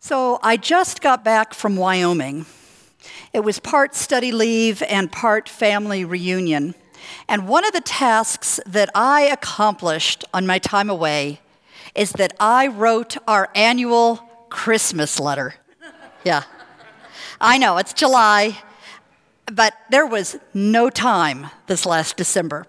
So I just got back from Wyoming. It was part study leave and part family reunion. And one of the tasks that I accomplished on my time away is that I wrote our annual Christmas letter. Yeah. I know, it's July, but there was no time this last December.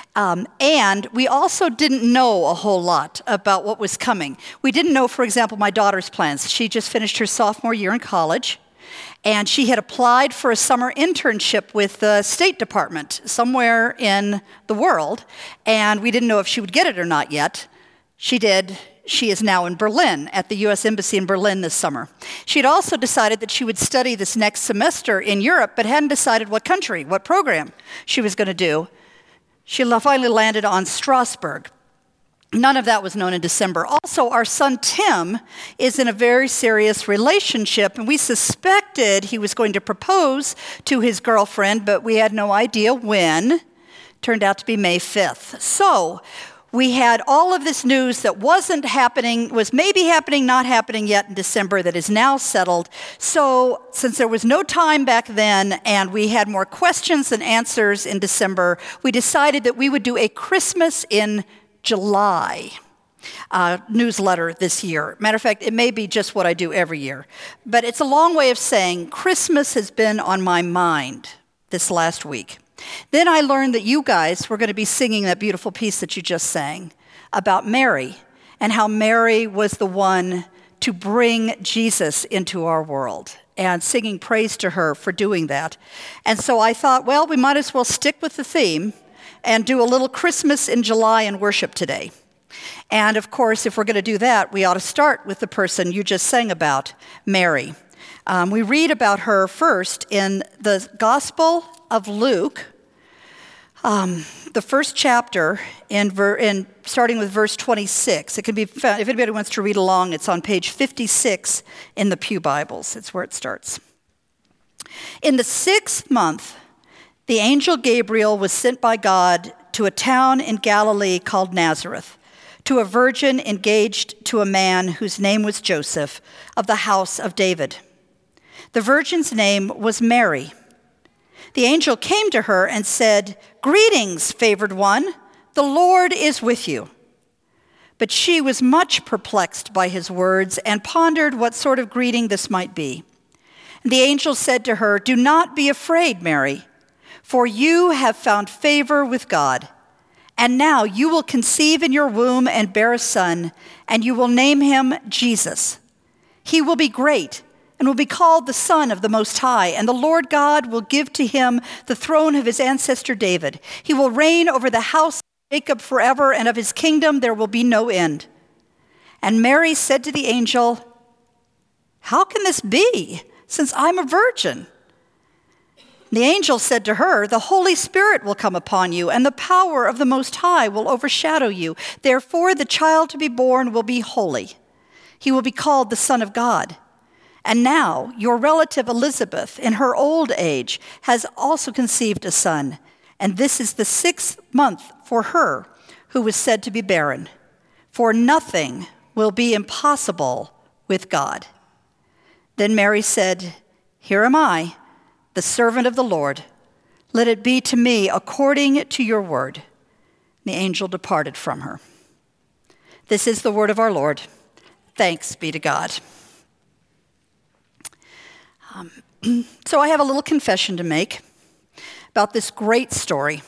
And we also didn't know a whole lot about what was coming. We didn't know, for example, my daughter's plans. She just finished her sophomore year in college, and she had applied for a summer internship with the State Department somewhere in the world, and we didn't know if she would get it or not yet. She did. She is now in Berlin, at the U.S. Embassy in Berlin this summer. She had also decided that she would study this next semester in Europe, but hadn't decided what country, what program she was going to do. She finally landed on Strasbourg. None of that was known in December. Also, our son Tim is in a very serious relationship, and we suspected he was going to propose to his girlfriend, but we had no idea when. Turned out to be May 5th. So we had all of this news that wasn't happening, was maybe happening, not happening yet in December, that is now settled. So since there was no time back then and we had more questions than answers in December, we decided that we would do a Christmas in July newsletter this year. Matter of fact, it may be just what I do every year. But it's a long way of saying Christmas has been on my mind this last week. Then I learned that you guys were going to be singing that beautiful piece that you just sang about Mary and how Mary was the one to bring Jesus into our world and singing praise to her for doing that. And so I thought, well, we might as well stick with the theme and do a little Christmas in July and worship today. And of course, if we're going to do that, we ought to start with the person you just sang about, Mary. We read about her first in the Gospel of Luke, the first chapter, in starting with verse 26. It can be found, if anybody wants to read along, it's on page 56 in the Pew Bibles. It's where it starts. In the 6th month, the angel Gabriel was sent by God to a town in Galilee called Nazareth, to a virgin engaged to a man whose name was Joseph, of the house of David. The virgin's name was Mary. The angel came to her and said, "Greetings, favored one, the Lord is with you." But she was much perplexed by his words and pondered what sort of greeting this might be. And the angel said to her, "Do not be afraid, Mary, for you have found favor with God. And now you will conceive in your womb and bear a son, and you will name him Jesus. He will be great and will be called the Son of the Most High, and the Lord God will give to him the throne of his ancestor David. He will reign over the house of Jacob forever, and of his kingdom there will be no end." And Mary said to the angel, "How can this be, since I'm a virgin?" The angel said to her, "The Holy Spirit will come upon you, and the power of the Most High will overshadow you. Therefore the child to be born will be holy. He will be called the Son of God. And now your relative Elizabeth, in her old age, has also conceived a son, and this is the 6th month for her who was said to be barren. For nothing will be impossible with God." Then Mary said, "Here am I, the servant of the Lord. Let it be to me according to your word." The angel departed from her. This is the word of our Lord. Thanks be to God. So I have a little confession to make about this great story.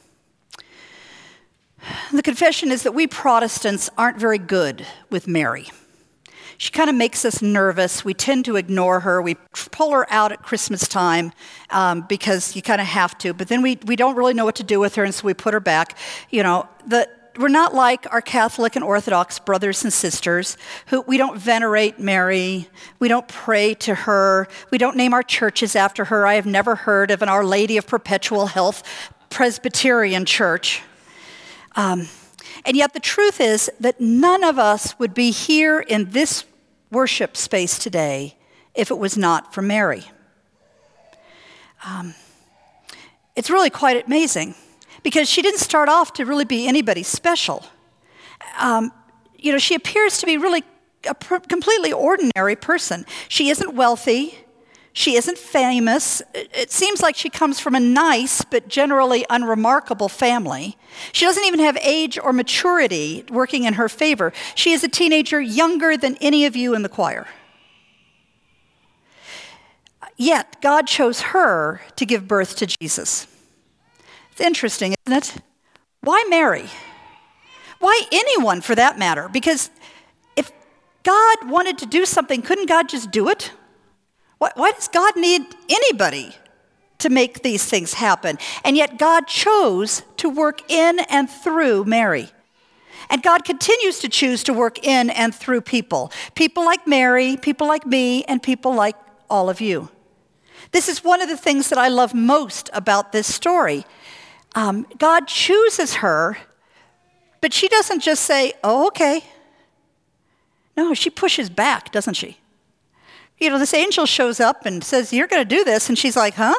The confession is that we Protestants aren't very good with Mary. She kind of makes us nervous. We tend to ignore her. We pull her out at Christmas time because you kind of have to. But then we don't really know what to do with her, and so we put her back. We're not like our Catholic and Orthodox brothers and sisters who we don't venerate Mary. We don't pray to her. We don't name our churches after her. I have never heard of an Our Lady of Perpetual Health Presbyterian church. And yet the truth is that none of us would be here in this worship space today if it was not for Mary. It's really quite amazing because she didn't start off to really be anybody special. She appears to be really completely ordinary person. She isn't wealthy. She isn't famous. It seems like she comes from a nice but generally unremarkable family. She doesn't even have age or maturity working in her favor. She is a teenager younger than any of you in the choir. Yet, God chose her to give birth to Jesus. It's interesting, isn't it? Why Mary? Why anyone, for that matter? Because if God wanted to do something, couldn't God just do it? Why does God need anybody to make these things happen? And yet God chose to work in and through Mary. And God continues to choose to work in and through people. People like Mary, people like me, and people like all of you. This is one of the things that I love most about this story. God chooses her, but she doesn't just say, oh, okay. No, she pushes back, doesn't she? You know, this angel shows up and says, you're going to do this. And she's like, huh?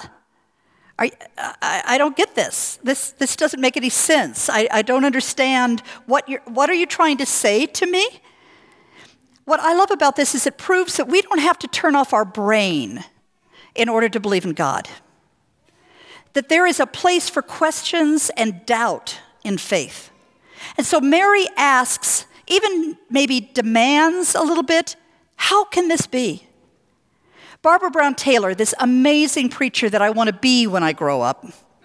I don't get this. This doesn't make any sense. I don't understand. What are you trying to say to me? What I love about this is it proves that we don't have to turn off our brain in order to believe in God. That there is a place for questions and doubt in faith. And so Mary asks, even maybe demands a little bit, how can this be? Barbara Brown Taylor, this amazing preacher that I want to be when I grow up,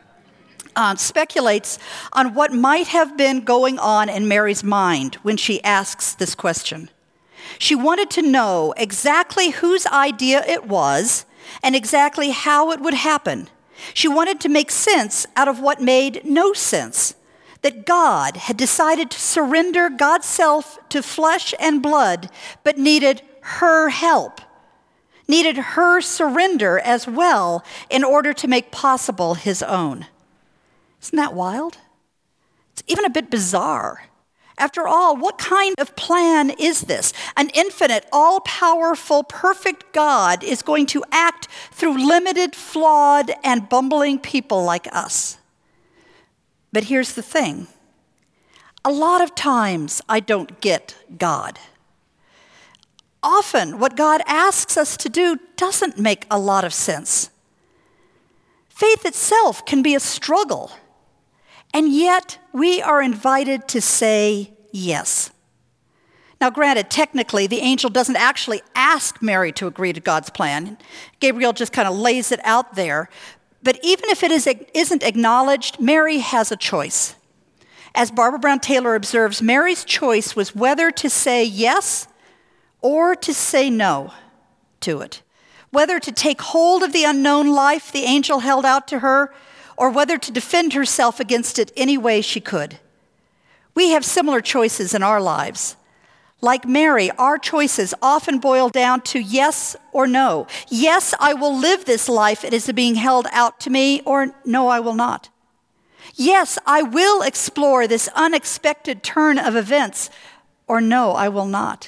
speculates on what might have been going on in Mary's mind when she asks this question. She wanted to know exactly whose idea it was and exactly how it would happen. She wanted to make sense out of what made no sense, that God had decided to surrender God's self to flesh and blood, but needed her help. Needed her surrender as well in order to make possible his own. Isn't that wild? It's even a bit bizarre. After all, what kind of plan is this? An infinite, all-powerful, perfect God is going to act through limited, flawed, and bumbling people like us. But here's the thing. A lot of times I don't get God. Often, what God asks us to do doesn't make a lot of sense. Faith itself can be a struggle, and yet we are invited to say yes. Now, granted, technically, the angel doesn't actually ask Mary to agree to God's plan. Gabriel just kind of lays it out there. But even if it isn't acknowledged, Mary has a choice. As Barbara Brown Taylor observes, Mary's choice was whether to say yes or to say no to it. Whether to take hold of the unknown life the angel held out to her, or whether to defend herself against it any way she could. We have similar choices in our lives. Like Mary, our choices often boil down to yes or no. Yes, I will live this life it is being held out to me, or no, I will not. Yes, I will explore this unexpected turn of events, or no, I will not.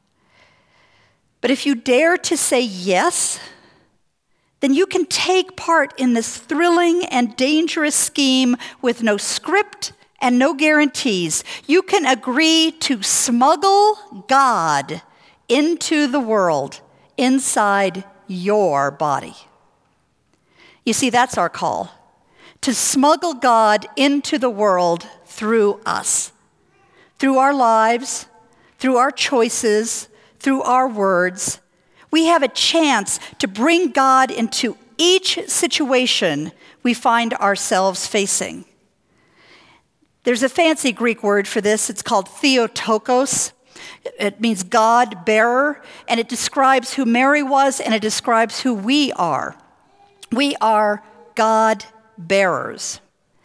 But if you dare to say yes, then you can take part in this thrilling and dangerous scheme with no script and no guarantees. You can agree to smuggle God into the world inside your body. You see, that's our call, to smuggle God into the world through us, through our lives, through our choices, through our words. We have a chance to bring God into each situation we find ourselves facing. There's a fancy Greek word for this. It's called Theotokos. It means God bearer, and it describes who Mary was, and it describes who we are. We are God bearers.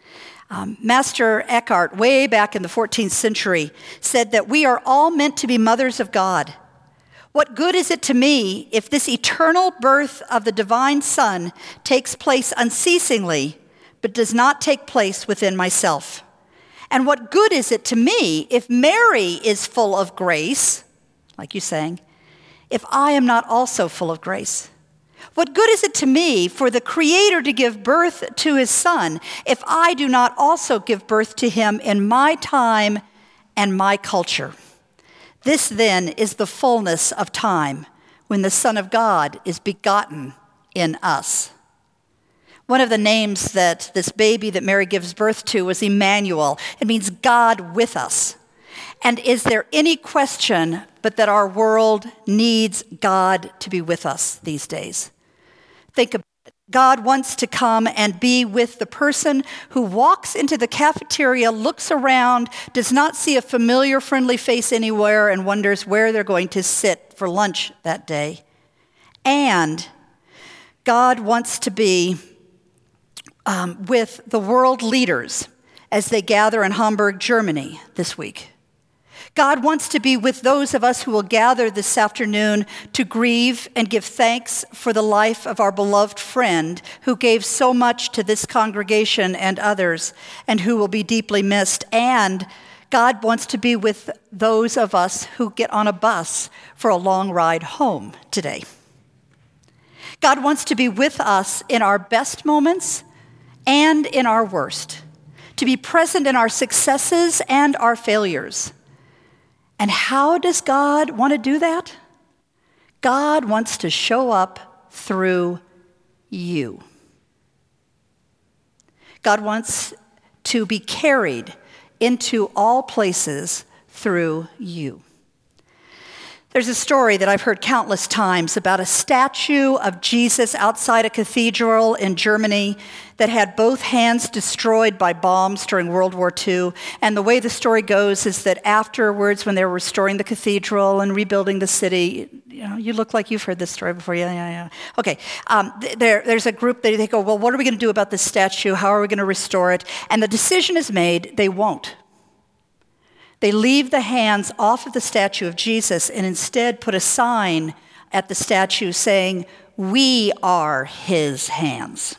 Master Eckhart, way back in the 14th century, said that we are all meant to be mothers of God. What good is it to me if this eternal birth of the divine Son takes place unceasingly, but does not take place within myself? And what good is it to me if Mary is full of grace, like you sang, if I am not also full of grace? What good is it to me for the Creator to give birth to his Son if I do not also give birth to him in my time and my culture? This then is the fullness of time when the Son of God is begotten in us. One of the names that this baby that Mary gives birth to was Emmanuel. It means God with us. And is there any question but that our world needs God to be with us these days? Think about it. God wants to come and be with the person who walks into the cafeteria, looks around, does not see a familiar, friendly face anywhere, and wonders where they're going to sit for lunch that day. And God wants to be with the world leaders as they gather in Hamburg, Germany this week. God wants to be with those of us who will gather this afternoon to grieve and give thanks for the life of our beloved friend who gave so much to this congregation and others and who will be deeply missed. And God wants to be with those of us who get on a bus for a long ride home today. God wants to be with us in our best moments and in our worst, to be present in our successes and our failures. And how does God want to do that? God wants to show up through you. God wants to be carried into all places through you. There's a story that I've heard countless times about a statue of Jesus outside a cathedral in Germany that had both hands destroyed by bombs during World War II. And the way the story goes is that afterwards, when they were restoring the cathedral and rebuilding the city, you look like you've heard this story before. Yeah. Okay, there's a group that they go, well, what are we going to do about this statue? How are we going to restore it? And the decision is made, they won't. They leave the hands off of the statue of Jesus and instead put a sign at the statue saying, "We are his hands."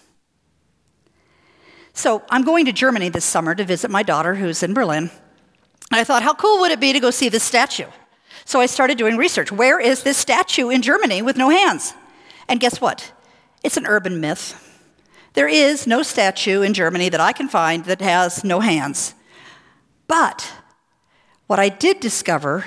So I'm going to Germany this summer to visit my daughter who's in Berlin. And I thought, how cool would it be to go see this statue? So I started doing research. Where is this statue in Germany with no hands? And guess what? It's an urban myth. There is no statue in Germany that I can find that has no hands. But what I did discover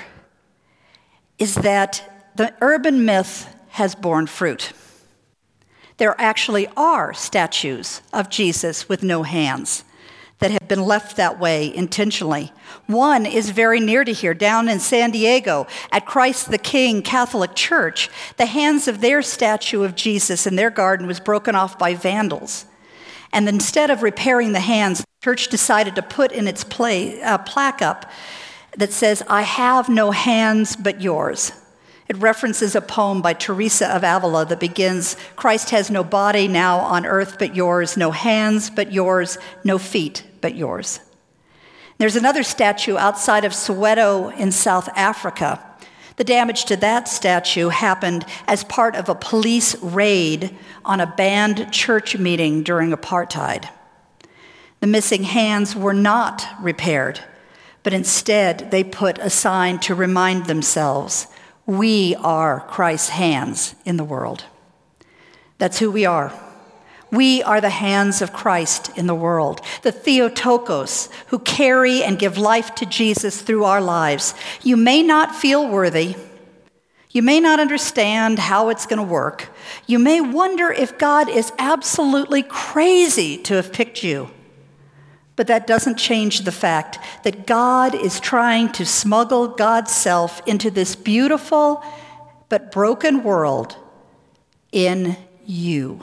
is that the urban myth has borne fruit. There actually are statues of Jesus with no hands that have been left that way intentionally. One is very near to here, down in San Diego at Christ the King Catholic Church. The hands of their statue of Jesus in their garden was broken off by vandals. And instead of repairing the hands, the church decided to put in its plaque up that says, "I have no hands but yours." It references a poem by Teresa of Avila that begins, "Christ has no body now on earth but yours, no hands but yours, no feet but yours." There's another statue outside of Soweto in South Africa. The damage to that statue happened as part of a police raid on a banned church meeting during apartheid. The missing hands were not repaired, but instead they put a sign to remind themselves, "We are Christ's hands in the world." That's who we are. We are the hands of Christ in the world, the Theotokos, who carry and give life to Jesus through our lives. You may not feel worthy. You may not understand how it's going to work. You may wonder if God is absolutely crazy to have picked you. But that doesn't change the fact that God is trying to smuggle God's self into this beautiful but broken world in you.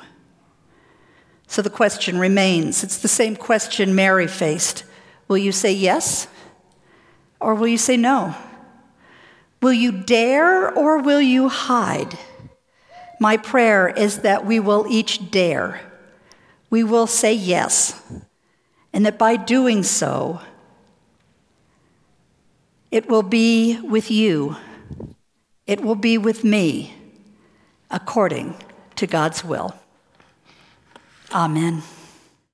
So the question remains. It's the same question Mary faced. Will you say yes, or will you say no? Will you dare, or will you hide? My prayer is that we will each dare. We will say yes. And that by doing so, it will be with you, it will be with me, according to God's will. Amen.